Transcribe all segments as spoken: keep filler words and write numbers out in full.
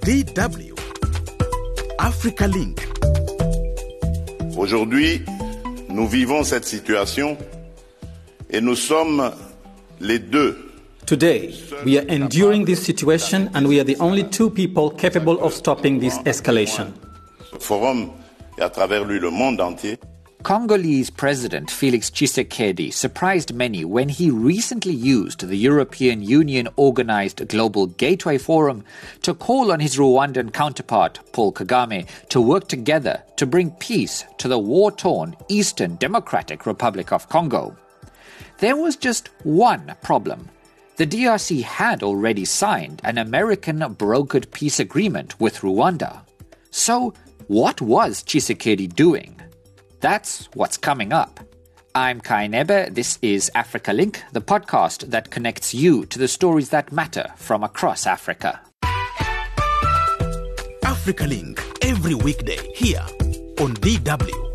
D W Africa Link. Aujourd'hui, nous vivons cette situation et nous sommes les deux. Today, we are enduring this situation and we are the only two people capable of stopping this escalation. Ce forum et à travers lui le monde entier. Congolese President Felix Tshisekedi surprised many when he recently used the European Union-organized Global Gateway Forum to call on his Rwandan counterpart, Paul Kagame, to work together to bring peace to the war-torn Eastern Democratic Republic of Congo. There was just one problem. The D R C had already signed an American-brokered peace agreement with Rwanda. So, what was Tshisekedi doing? That's what's coming up. I'm Kai Nebe. This is Africa Link, the podcast that connects you to the stories that matter from across Africa. Africa Link, every weekday here on D W.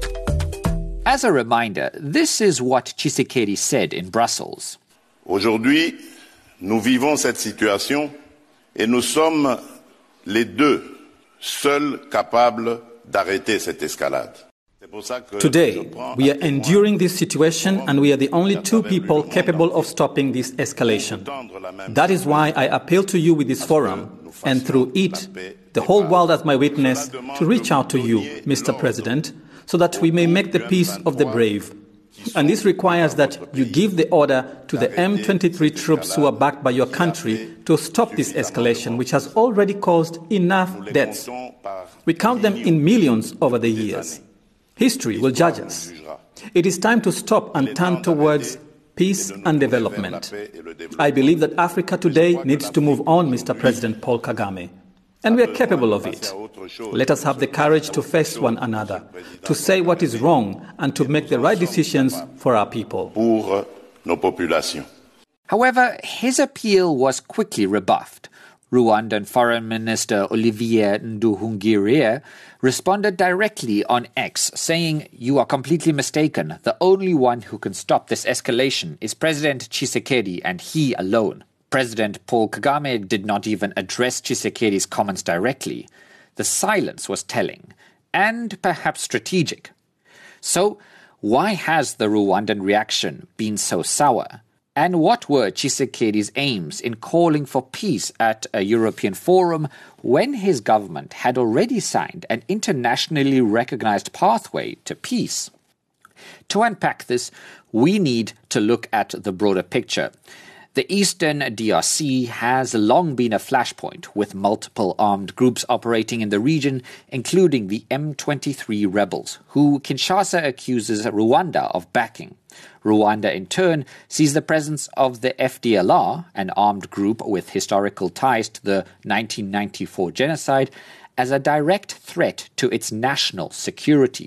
As a reminder, this is what Tshisekedi said in Brussels. Aujourd'hui, nous vivons cette situation et nous sommes les deux seuls capables d'arrêter cette escalade. Today, we are enduring this situation and we are the only two people capable of stopping this escalation. That is why I appeal to you with this forum and through it, the whole world as my witness, to reach out to you, Mister President, so that we may make the peace of the brave. And this requires that you give the order to the M twenty-three troops who are backed by your country to stop this escalation, which has already caused enough deaths. We count them in millions over the years. History will judge us. It is time to stop and turn towards peace and development. I believe that Africa today needs to move on, Mister President Paul Kagame. And we are capable of it. Let us have the courage to face one another, to say what is wrong, and to make the right decisions for our people. Pour nos populations. However, his appeal was quickly rebuffed. Rwandan Foreign Minister Olivier Nduhungirehe responded directly on X, saying, "You are completely mistaken. The only one who can stop this escalation is President Tshisekedi, and he alone." President Paul Kagame did not even address Tshisekedi's comments directly. The silence was telling, and perhaps strategic. So, why has the Rwandan reaction been so sour? And what were Tshisekedi's aims in calling for peace at a European forum when his government had already signed an internationally recognized pathway to peace? To unpack this, we need to look at the broader picture. The Eastern D R C has long been a flashpoint, with multiple armed groups operating in the region, including the M twenty-three rebels, who Kinshasa accuses Rwanda of backing. Rwanda, in turn, sees the presence of the F D L R, an armed group with historical ties to the nineteen ninety-four genocide, as a direct threat to its national security.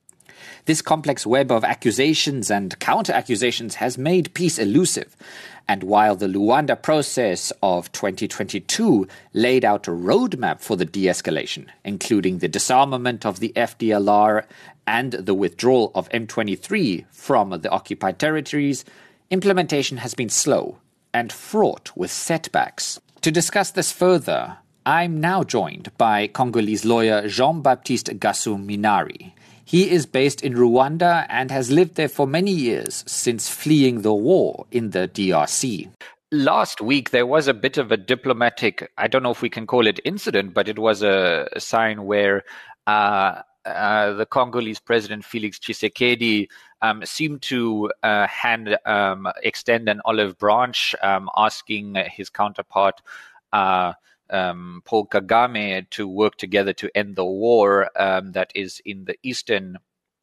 This complex web of accusations and counter-accusations has made peace elusive. And while the Luanda process of twenty twenty-two laid out a roadmap for the de-escalation, including the disarmament of the F D L R and the withdrawal of M twenty-three from the occupied territories, implementation has been slow and fraught with setbacks. To discuss this further, I'm now joined by Congolese lawyer Jean-Baptiste Gassou-Minari. He is based in Rwanda and has lived there for many years since fleeing the war in the D R C. Last week, there was a bit of a diplomatic, I don't know if we can call it incident, but it was a, a sign where uh, uh, the Congolese president, Felix Tshisekedi, um, seemed to uh, hand um, extend an olive branch, um, asking his counterpart, uh, Um, Paul Kagame, to work together to end the war um, that is in the eastern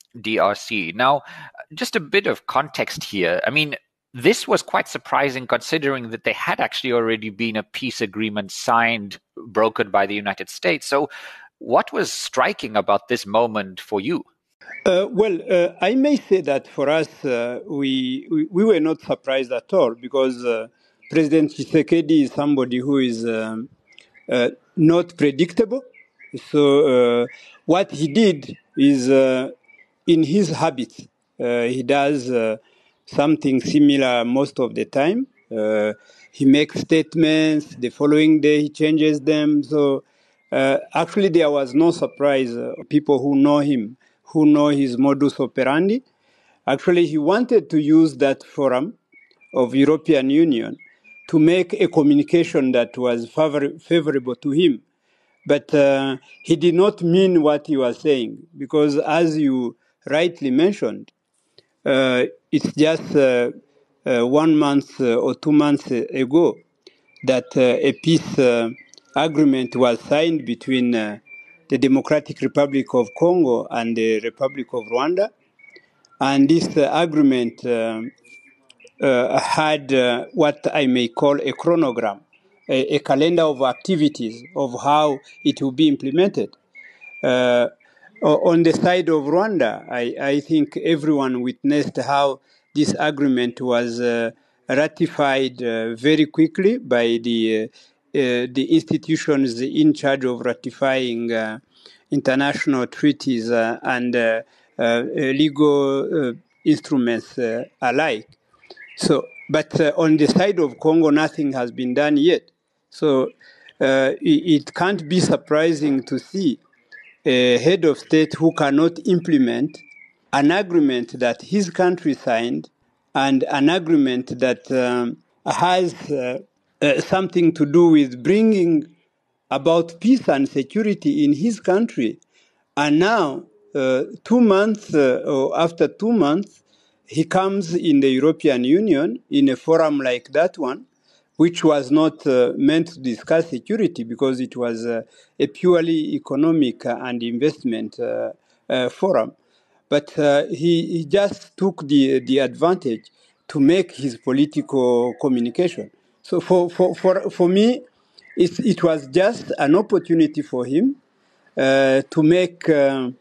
D R C. Now, just a bit of context here. I mean, this was quite surprising considering that there had actually already been a peace agreement signed, brokered by the United States. So what was striking about this moment for you? Uh, well, uh, I may say that for us, uh, we, we we were not surprised at all because uh, President Tshisekedi is somebody who is um, uh, not predictable. So uh, what he did is uh, in his habits. Uh, he does uh, something similar most of the time. Uh, he makes statements. The following day, he changes them. So Uh, actually, there was no surprise. Uh, people who know him, who know his modus operandi, actually, he wanted to use that forum of European Union to make a communication that was favor- favorable to him. But uh, he did not mean what he was saying, because as you rightly mentioned, uh, it's just uh, uh, one month uh, or two months ago that uh, a peace uh, agreement was signed between uh, the Democratic Republic of Congo and the Republic of Rwanda. And this uh, agreement uh, uh, had uh, what I may call a chronogram, a, a calendar of activities of how it will be implemented. Uh, on the side of Rwanda, I, I think everyone witnessed how this agreement was uh, ratified uh, very quickly by the uh, uh, the institutions in charge of ratifying uh, international treaties uh, and uh, uh, legal uh, instruments uh, alike. So, but uh, on the side of Congo, nothing has been done yet. So uh, it, it can't be surprising to see a head of state who cannot implement an agreement that his country signed and an agreement that um, has uh, uh, something to do with bringing about peace and security in his country. And now, uh, two months uh, or after two months, he comes in the European Union in a forum like that one, which was not uh, meant to discuss security because it was uh, a purely economic and investment uh, uh, forum. But uh, he, he just took the, the advantage to make his political communication. So for, for, for, for me, it, it was just an opportunity for him uh, to make uh,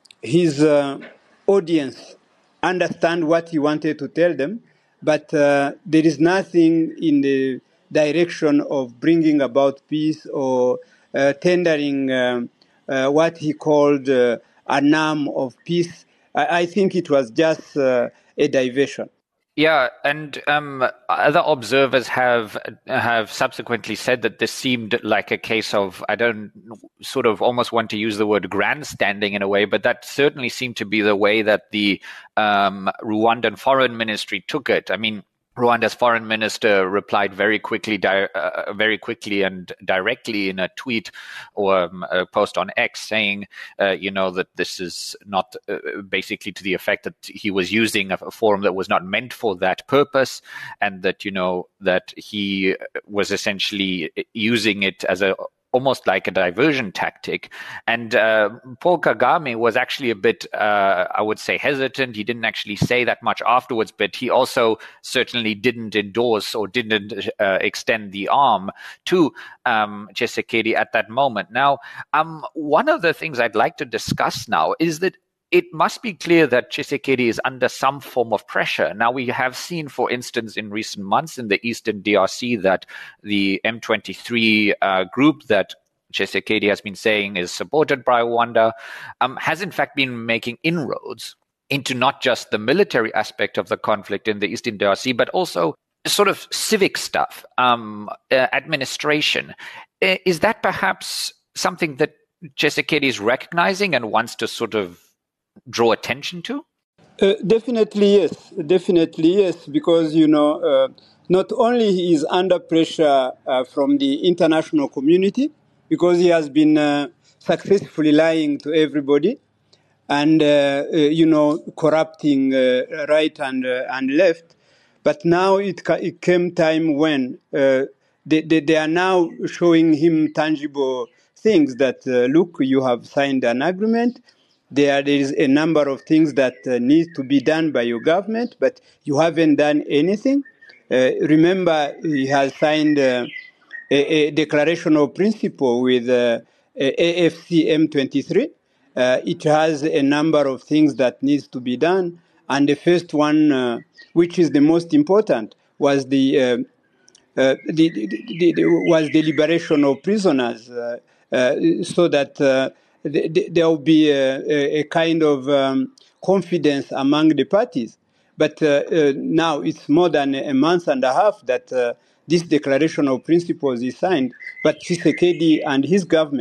his uh, audience understand what he wanted to tell them, but uh, there is nothing in the direction of bringing about peace or uh, tendering um, uh, what he called uh, an arm of peace. I, I think it was just uh, a diversion. Yeah, and um, other observers have have subsequently said that this seemed like a case of, I don't sort of almost want to use the word grandstanding in a way, but that certainly seemed to be the way that the um, Rwandan foreign ministry took it. I mean, Rwanda's foreign minister replied very quickly, di- uh, very quickly and directly in a tweet or um, a post on X, saying, uh, you know, that this is not uh, basically to the effect that he was using a, a forum that was not meant for that purpose, and that, you know, that he was essentially using it as a almost like a diversion tactic. And uh, Paul Kagame was actually a bit, uh, I would say, hesitant. He didn't actually say that much afterwards, but he also certainly didn't endorse or didn't uh, extend the arm to um, Tshisekedi at that moment. Now, um, one of the things I'd like to discuss now is that it must be clear that Tshisekedi is under some form of pressure. Now, we have seen, for instance, in recent months in the Eastern D R C that the M twenty-three uh, group that Tshisekedi has been saying is supported by Rwanda um, has in fact been making inroads into not just the military aspect of the conflict in the Eastern D R C, but also sort of civic stuff, um, uh, administration. Uh, is that perhaps something that Tshisekedi is recognizing and wants to sort of draw attention to? Uh, definitely yes, definitely yes, because, you know, uh, not only he is under pressure uh, from the international community, because he has been uh, successfully lying to everybody and, uh, uh, you know, corrupting uh, right and, uh, and left. But now it, ca- it came time when uh, they, they, they are now showing him tangible things that, uh, look, you have signed an agreement. There is a number of things that uh, need to be done by your government, but you haven't done anything. Uh, remember, he has signed uh, a, a declaration of principle with uh, A F C M twenty-three. Uh, it has a number of things that needs to be done, and the first one, uh, which is the most important, was the uh, uh, the, the, the, the, was the liberation of prisoners, uh, uh, so that uh, the, the, there will be a, a kind of um, confidence among the parties. But uh, uh, now it's more than a month and a half that uh, this declaration of principles is signed, but Tshisekedi and his government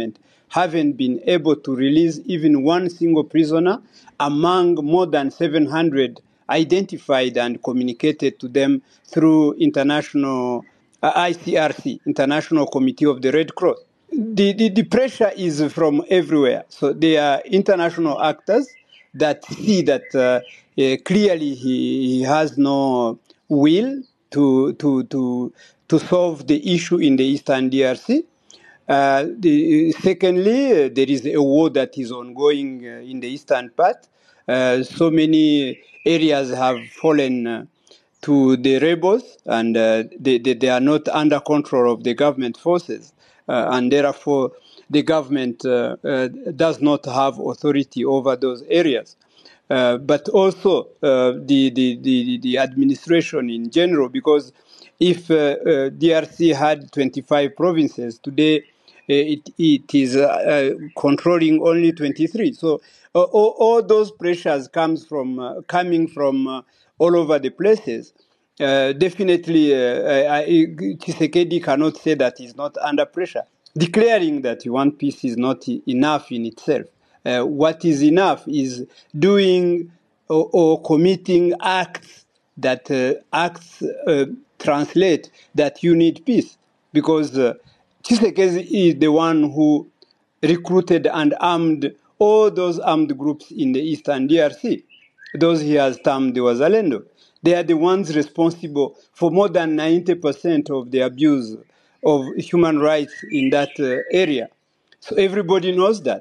haven't been able to release even one single prisoner among more than seven hundred identified and communicated to them through international uh, I C R C, International Committee of the Red Cross. The, the, the pressure is from everywhere. So there are international actors that see that uh, uh, clearly he, he has no will to, to, to, to solve the issue in the Eastern D R C. Uh, the, secondly, uh, there is a war that is ongoing uh, in the eastern part. Uh, so many areas have fallen uh, to the rebels, and uh, they, they, they are not under control of the government forces. Uh, and therefore, the government uh, uh, does not have authority over those areas. Uh, but also uh, the, the, the, the administration in general, because if uh, uh, D R C had twenty-five provinces, today it, it is uh, uh, controlling only twenty-three. So uh, all, all those pressures comes from, uh, coming from uh, all over the places. Uh, definitely, uh, I, Tshisekedi cannot say that he's not under pressure. Declaring that you want peace is not e- enough in itself. Uh, what is enough is doing or, or committing acts that uh, acts uh, translate that you need peace. Because uh, Tshisekedi is the one who recruited and armed all those armed groups in the Eastern D R C. Those he has termed the Wazalendo. They are the ones responsible for more than ninety percent of the abuse of human rights in that uh, area. So everybody knows that.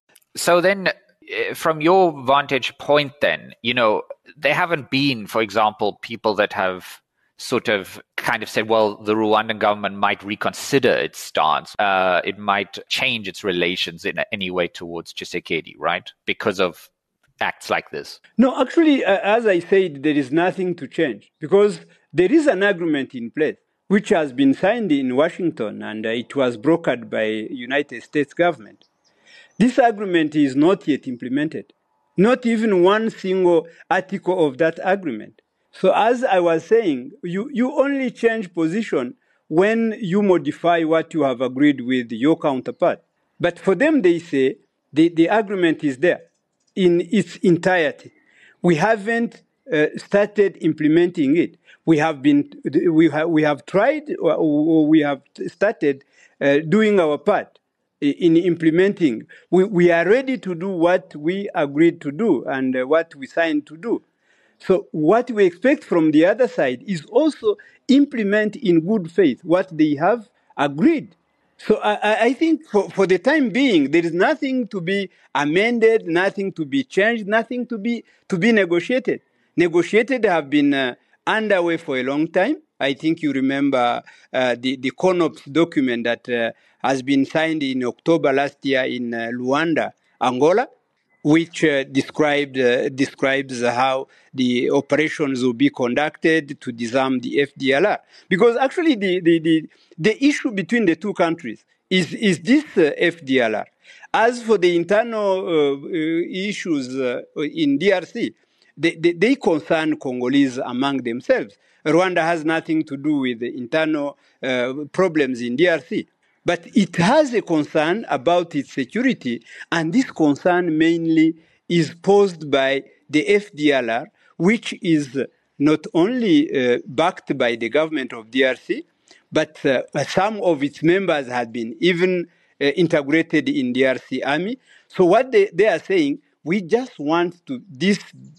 So then, uh, from your vantage point then, you know, there haven't been, for example, people that have sort of kind of said, well, the Rwandan government might reconsider its stance. Uh, it might change its relations in any way towards Tshisekedi, right? Because of acts like this. No, actually, uh, as I said, there is nothing to change because there is an agreement in place which has been signed in Washington, and uh, it was brokered by United States government. This agreement is not yet implemented, not even one single article of that agreement. So as I was saying, you, you only change position when you modify what you have agreed with your counterpart. But for them, they say the, the agreement is there in its entirety. We haven't uh, started implementing it. We have been, we have, we have tried, or, or we have started uh, doing our part in implementing. We, we are ready to do what we agreed to do and uh, what we signed to do. So what we expect from the other side is also implement in good faith what they have agreed. So I, I think for, for the time being, there is nothing to be amended, nothing to be changed, nothing to be to be negotiated. Negotiated have been uh, underway for a long time. I think you remember uh, the, the CONOPS document that uh, has been signed in October last year in uh, Luanda, Angola, which uh, described, uh, describes how the operations will be conducted to disarm the F D L R. Because actually the, the, the, the issue between the two countries is, is this uh, F D L R. As for the internal uh, uh, issues uh, in D R C, they, they, they concern Congolese among themselves. Rwanda has nothing to do with the internal uh, problems in D R C. But it has a concern about its security, and this concern mainly is posed by the F D L R, which is not only uh, backed by the government of D R C, but uh, some of its members have been even uh, integrated in D R C army. So what they, they are saying, we just want to this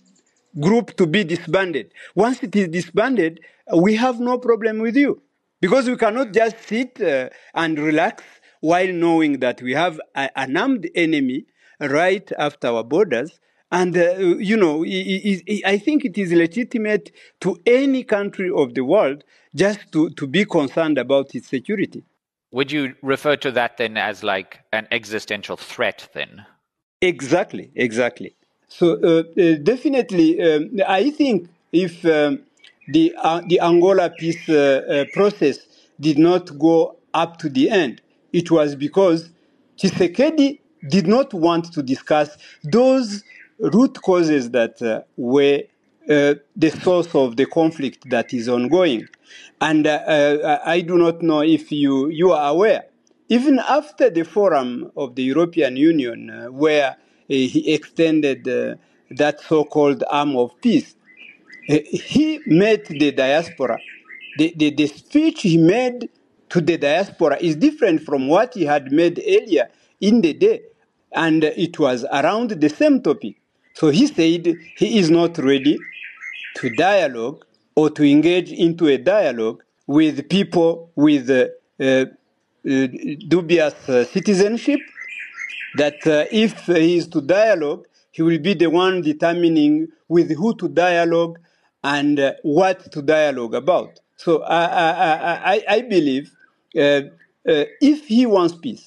group to be disbanded. Once it is disbanded, we have no problem with you. Because we cannot just sit uh, and relax while knowing that we have a, an armed enemy right after our borders. And, uh, you know, it, it, it, I think it is legitimate to any country of the world just to, to be concerned about its security. Would you refer to that then as like an existential threat then? Exactly, exactly. So uh, uh, definitely, um, I think if... Um, The, uh, the Angola peace uh, uh, process did not go up to the end. It was because Tshisekedi did not want to discuss those root causes that uh, were uh, the source of the conflict that is ongoing. And uh, uh, I do not know if you, you are aware even after the forum of the European Union, uh, where uh, he extended uh, that so-called arm of peace, uh, he met the diaspora. The, the, the speech he made to the diaspora is different from what he had made earlier in the day, and it was around the same topic. So he said he is not ready to dialogue or to engage into a dialogue with people with uh, uh, uh, dubious uh, citizenship, that uh, if he is to dialogue, he will be the one determining with who to dialogue and uh, what to dialogue about. So I, I, I, I believe uh, uh, if he wants peace,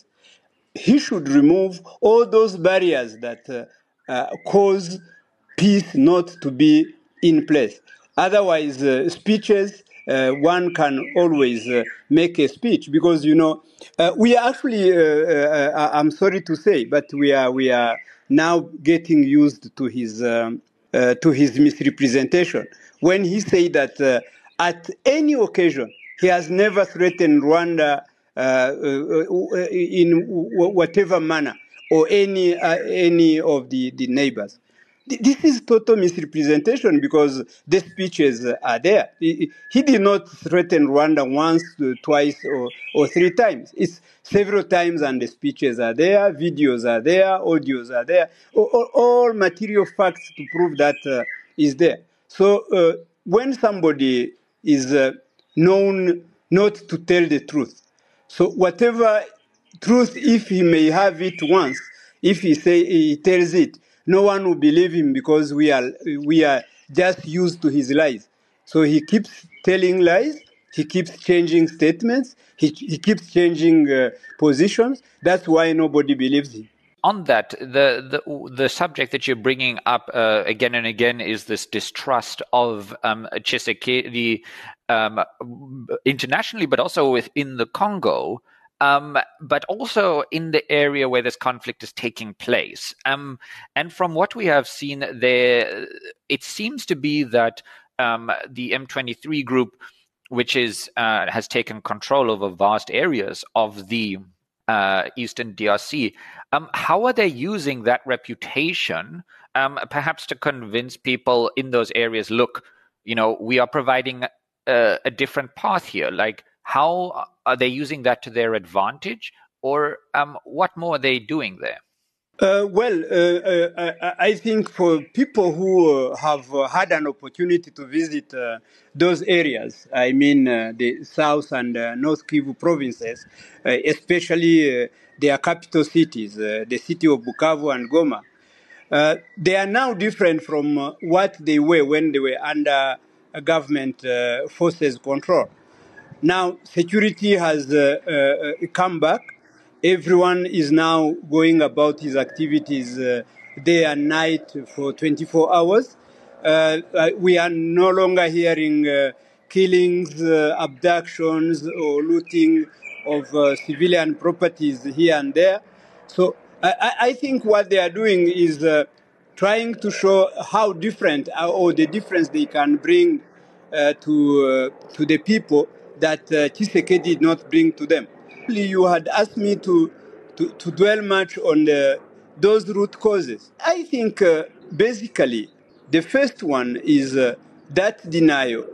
he should remove all those barriers that uh, uh, cause peace not to be in place. Otherwise, uh, speeches, uh, one can always uh, make a speech because, you know, uh, we are actually, uh, uh, I'm sorry to say, but we are, we are now getting used to his, um, uh, to his misrepresentation. When he said that uh, at any occasion, he has never threatened Rwanda uh, uh, in whatever manner or any, uh, any of the, the neighbors. This is total misrepresentation because the speeches are there. He, he did not threaten Rwanda once, twice, or, or three times. It's several times, and the speeches are there, videos are there, audios are there, all, all material facts to prove that uh, is there. So uh, when somebody is uh, known not to tell the truth, so whatever truth, if he may have it once, if he say he tells it, no one will believe him because we are we are just used to his lies. So he keeps telling lies. He keeps changing statements. He he keeps changing uh, positions. That's why nobody believes him. On that, the the the subject that you're bringing up uh, again and again is this distrust of um, Tshisekedi um, internationally, but also within the Congo. Um, but also in the area where this conflict is taking place. Um, and from what we have seen there, it seems to be that um, the M twenty-three group, which is uh, has taken control over vast areas of the uh, Eastern D R C, um, how are they using that reputation um, perhaps to convince people in those areas, look, you know, we are providing a, a different path here, like, how are they using that to their advantage, or um, what more are they doing there? Uh, well, uh, uh, I think for people who uh, have uh, had an opportunity to visit uh, those areas, I mean uh, the South and uh, North Kivu provinces, uh, especially uh, their capital cities, uh, the city of Bukavu and Goma, uh, they are now different from uh, what they were when they were under uh, government uh, forces control. Now, security has uh, uh, come back. Everyone is now going about his activities uh, day and night for twenty-four hours. Uh, we are no longer hearing uh, killings, uh, abductions, or looting of uh, civilian properties here and there. So I, I think what they are doing is uh, trying to show how different uh, or the difference they can bring uh, to uh, to the people that uh, Tshisekedi did not bring to them. You had asked me to, to, to dwell much on the, those root causes. I think uh, basically the first one is uh, that denial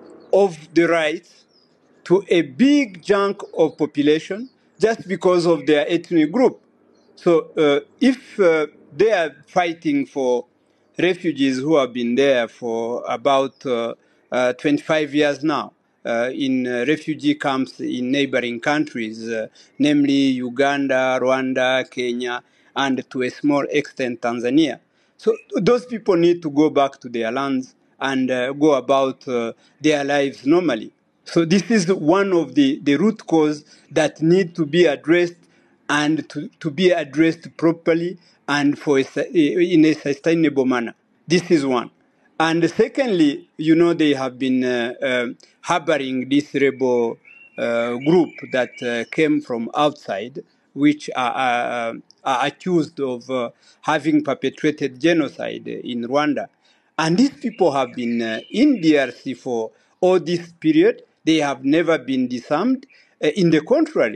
of the rights to a big chunk of population just because of their ethnic group. So uh, if uh, they are fighting for refugees who have been there for about uh, uh, twenty-five years now, Uh, in uh, refugee camps in neighboring countries, uh, namely Uganda, Rwanda, Kenya, and to a small extent Tanzania. So those people need to go back to their lands and uh, go about uh, their lives normally. So this is one of the, the root cause that need to be addressed and to, to be addressed properly and for a, in a sustainable manner. This is one. And secondly, you know, they have been uh, uh, harboring this rebel uh, group that uh, came from outside, which are, uh, are accused of uh, having perpetrated genocide in Rwanda. And these people have been uh, in D R C for all this period. They have never been disarmed. Uh, in the contrary,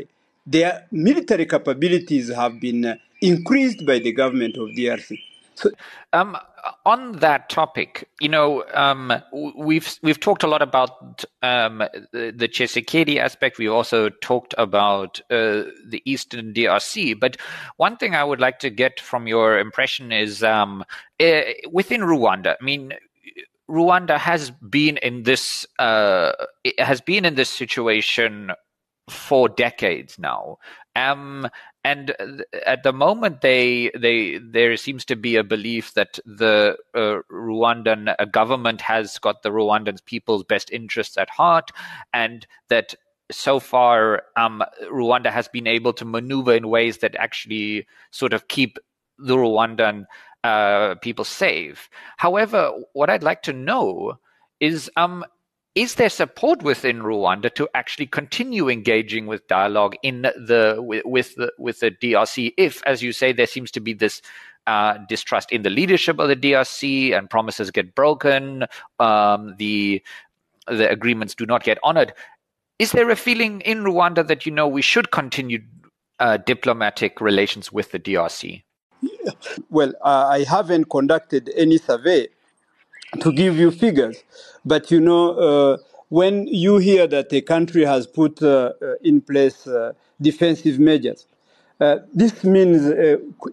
their military capabilities have been uh, increased by the government of D R C. So, um, on that topic, you know, um, we've we've talked a lot about um, the, the Tshisekedi aspect. We've also talked about uh, the Eastern D R C. But one thing I would like to get from your impression is um, uh, within Rwanda. I mean, Rwanda has been in this uh, it has been in this situation for decades now. Um, and at the moment, they they there seems to be a belief that the uh, Rwandan uh, government has got the Rwandan people's best interests at heart, and that so far um, Rwanda has been able to maneuver in ways that actually sort of keep the Rwandan uh, people safe. However, what I'd like to know is um. Is there support within Rwanda to actually continue engaging with dialogue in the with, with the with the D R C? If, as you say, there seems to be this uh, distrust in the leadership of the D R C, and promises get broken, um, the the agreements do not get honored. Is there a feeling in Rwanda that you know we should continue uh, diplomatic relations with the D R C? Yeah. Well, uh, I haven't conducted any survey to give you figures. But, you know, uh, when you hear that a country has put uh, uh, in place uh, defensive measures, uh, this means uh,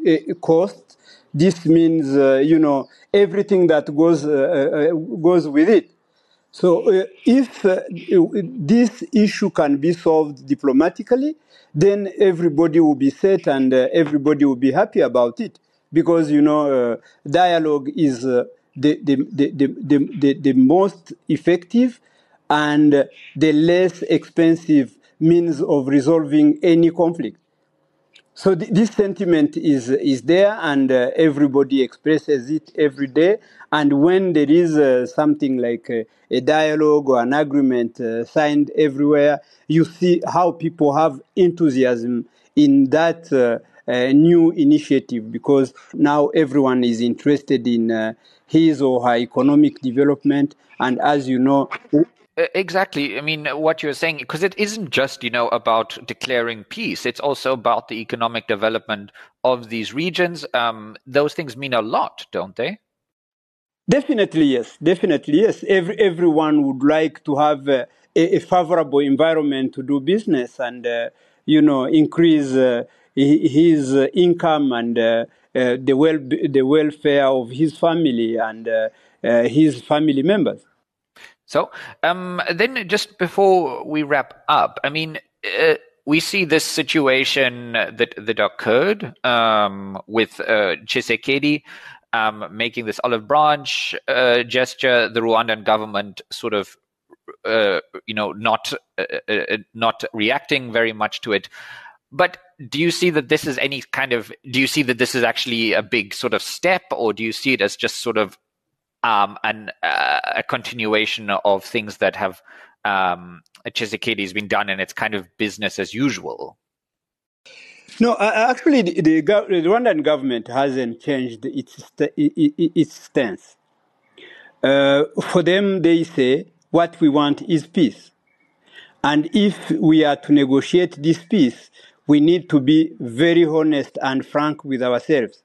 cost. This means, uh, you know, everything that goes, uh, uh, goes with it. So uh, if uh, this issue can be solved diplomatically, then everybody will be set and uh, everybody will be happy about it. Because, you know, uh, dialogue is... Uh, The, the, the, the, the, the most effective and the less expensive means of resolving any conflict. So th- this sentiment is, is there, and uh, everybody expresses it every day. And when there is uh, something like a, a dialogue or an agreement uh, signed everywhere, you see how people have enthusiasm in that uh, uh, new initiative, because now everyone is interested in uh, his or her economic development. And as you know... Exactly. I mean, what you're saying, because it isn't just, you know, about declaring peace. It's also about the economic development of these regions. Um, those things mean a lot, don't they? Definitely, yes. Definitely, yes. Every, everyone would like to have uh, a, a favorable environment to do business and, uh, you know, increase uh, his uh, income and uh, uh, the well the welfare of his family and uh, uh, his family members. So um, then just before we wrap up, I mean, uh, we see this situation that, that occurred um, with uh, Tshisekedi um, making this olive branch uh, gesture, the Rwandan government sort of, uh, you know, not uh, uh, not reacting very much to it. But do you see that this is any kind of, do you see that this is actually a big sort of step, or do you see it as just sort of Um, and uh, a continuation of things that have um, Tshisekedi has been done, and it's kind of business as usual? No, uh, actually, the, the, the Rwandan government hasn't changed its its stance. Uh, for them, they say what we want is peace, and if we are to negotiate this peace, we need to be very honest and frank with ourselves.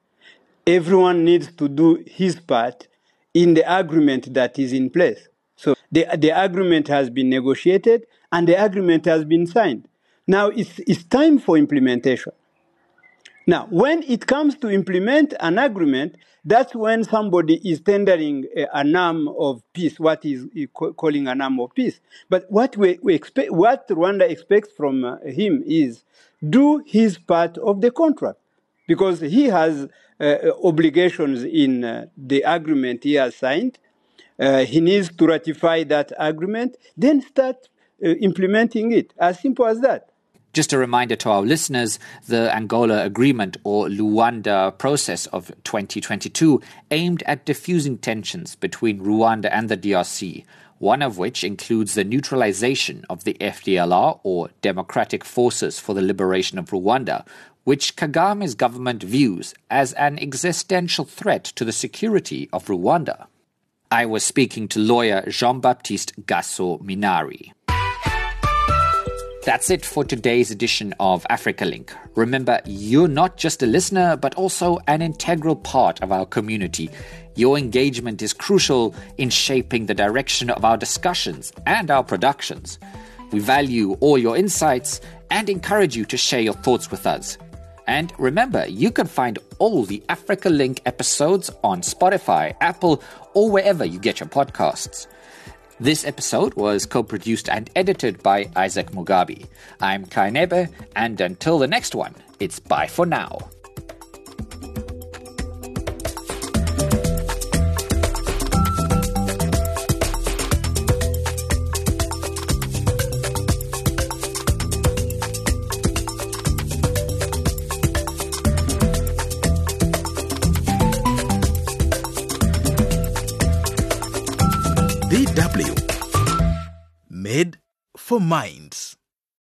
Everyone needs to do his part in the agreement that is in place. So the, the agreement has been negotiated and the agreement has been signed. Now it's, it's time for implementation. Now, when it comes to implement an agreement, that's when somebody is tendering a, an arm of peace, what is calling an arm of peace. But what we, we expect, what Rwanda expects from uh, him is do his part of the contract, because he has uh, obligations in uh, the agreement he has signed. Uh, he needs to ratify that agreement, then start uh, implementing it. As simple as that. Just a reminder to our listeners, the Angola Agreement, or Luanda process of twenty twenty-two, aimed at diffusing tensions between Rwanda and the D R C, one of which includes the neutralization of the F D L R, or Democratic Forces for the Liberation of Rwanda, which Kagame's government views as an existential threat to the security of Rwanda. I was speaking to lawyer Jean-Baptiste Gasso Minari. That's it for today's edition of Africa Link. Remember, you're not just a listener, but also an integral part of our community. Your engagement is crucial in shaping the direction of our discussions and our productions. We value all your insights and encourage you to share your thoughts with us. And remember, you can find all the Africa Link episodes on Spotify, Apple, or wherever you get your podcasts. This episode was co-produced and edited by Isaac Mugabe. I'm Kai Nebe, and until the next one, it's bye for now. D W. Made for Mind.